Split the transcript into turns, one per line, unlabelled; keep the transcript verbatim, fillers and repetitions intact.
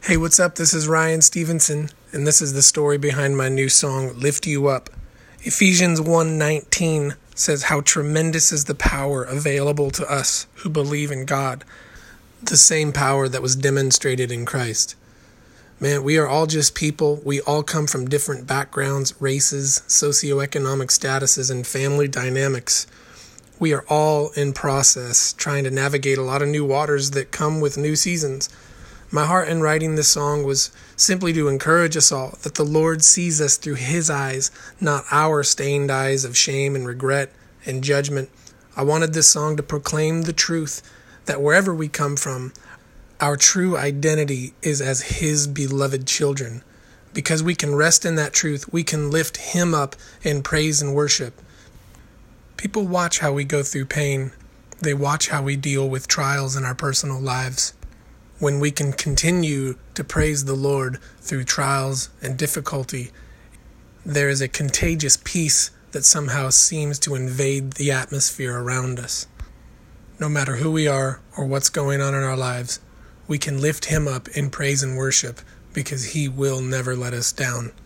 Hey, what's up? This is Ryan Stevenson, and this is the story behind my new song, Lift You Up. Ephesians one nineteen says how tremendous is the power available to us who believe in God, the same power that was demonstrated in Christ. Man, we are all just people. We all come from different backgrounds, races, socioeconomic statuses, and family dynamics. We are all in process trying to navigate a lot of new waters that come with new seasons. My heart in writing this song was simply to encourage us all that the Lord sees us through His eyes, not our stained eyes of shame and regret and judgment. I wanted this song to proclaim the truth that wherever we come from, our true identity is as His beloved children. Because we can rest in that truth, we can lift Him up in praise and worship. People watch how we go through pain. They watch how we deal with trials in our personal lives. When we can continue to praise the Lord through trials and difficulty, there is a contagious peace that somehow seems to invade the atmosphere around us. No matter who we are or what's going on in our lives, we can lift Him up in praise and worship because He will never let us down.